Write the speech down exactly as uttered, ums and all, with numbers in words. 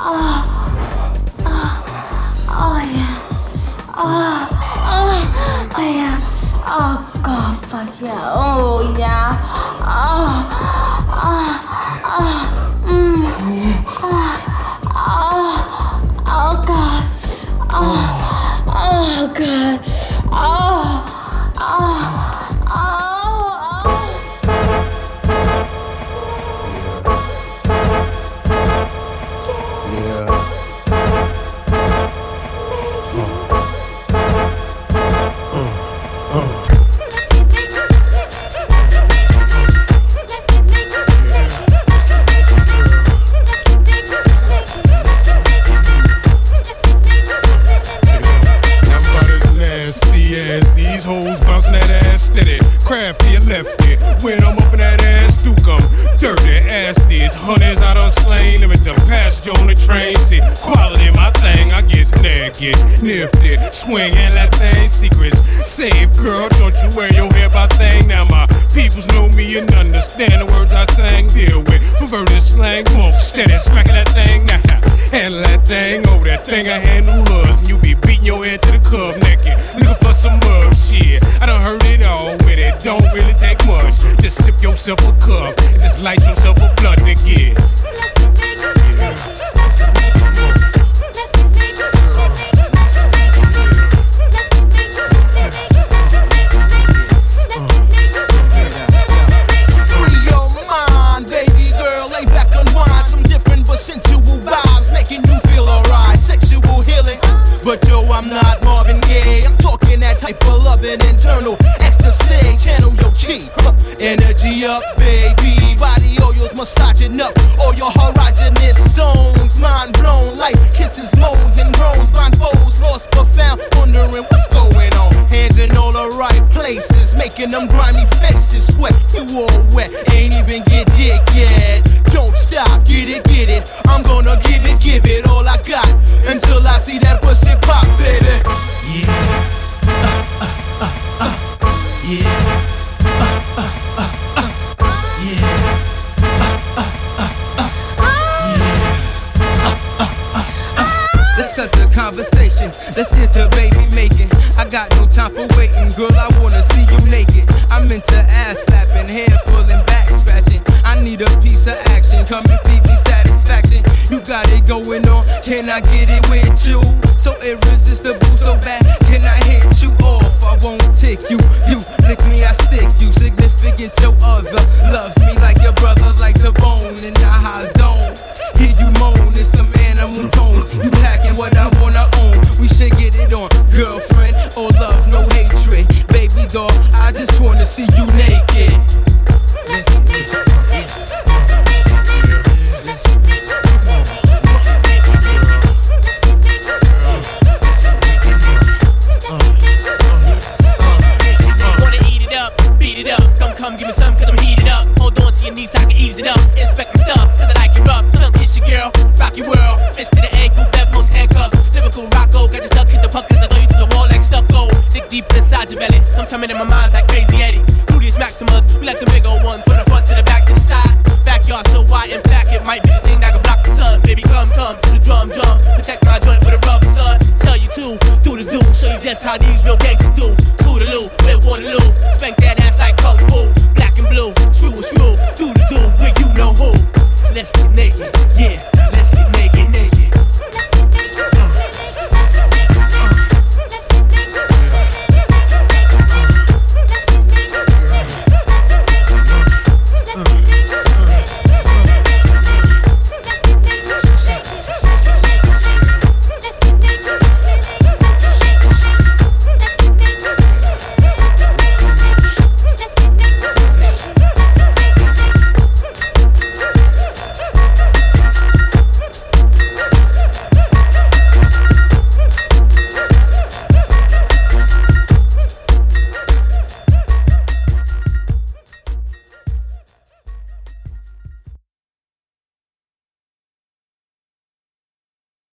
Oh, oh, oh yeah. Oh, oh, oh yeah. Oh God, fuck yeah. Oh yeah. Oh, oh, oh, mm. Oh, oh, oh God. Oh, oh God. Oh, oh, oh, oh. Crafty and left it. When I'm up in that ass, do come dirty ass this. Hundreds I done slain them at the pasture on the train. See, quality my thing, I get naked, nifted, swinging that thing, secrets. Save, girl, don't you wear your hair by thing. Now my peoples know me and understand the words I sang. Deal with perverted slang, come on, steady, smacking that thing. Now, handle that thing over that thing I handle hers. And you be beating your head to the curb naked, looking for some mug shit. I done heard it all with it, don't really take much. Just sip yourself a cup and just light yourself a blunt and get. Free your mind, baby girl, lay back, unwind. Some different but sensual vibes, making you feel alright. Sexual healing, but yo, I'm not Marvin Gaye. I'm talking that type of loving, internal ecstasy. Channel your chi, huh. Energy up, baby. Body oils massaging up all your erogenous zones. Mind blown like kisses, moans and groans. Blindfolds lost but found, wondering what's going on. Hands in all the right places, making them grimy faces sweat. You all wet, ain't even get dick yet. Don't stop, get it, get it. I'm gonna give it, give it all I got until I see that pussy pop, baby. Yeah, uh, uh, uh, uh, yeah. Let's cut the conversation, let's get to baby making. I got no time for waiting, girl, I wanna see you naked. I'm into ass slapping, hair pulling, back scratching. I need a piece of action, come and feed me satisfaction. You got it going on, can I get it with you? So irresistible, so bad, can I hit you off? I won't tick you, you lick me, I stick you. Significant, your other, love me like your brother, like the bone in the high zone. Hear you moan in some animal tone. You packing what I wanna own. We should get it on, girlfriend. Or love, no hatred. Baby doll, I just wanna see you naked. Listen, listen, yeah. Wanna eat it up, beat it up. Come, come, give me some, cause I'm heated up. Hold on to your knees, I can ease it up. Inspect my stuff, cause I like it rough. Come kiss your girl, rock your world. Fist to the ankle, bedpost handcuffs. Lyrical rocko, got you stuck, hit the puckers. I throw you to the wall like stucco. Dig deep inside your belly. Sometime in my mind's like crazy Eddie. Gluteus Maximus, we like the big old ones. From the front to the back to the side. Backyard so wide and black, it might be the thing that can block the sun. Baby, come, come, to the drum, drum. Protect my joint with a rub, son. Tell you to, do the do. Show you just how these real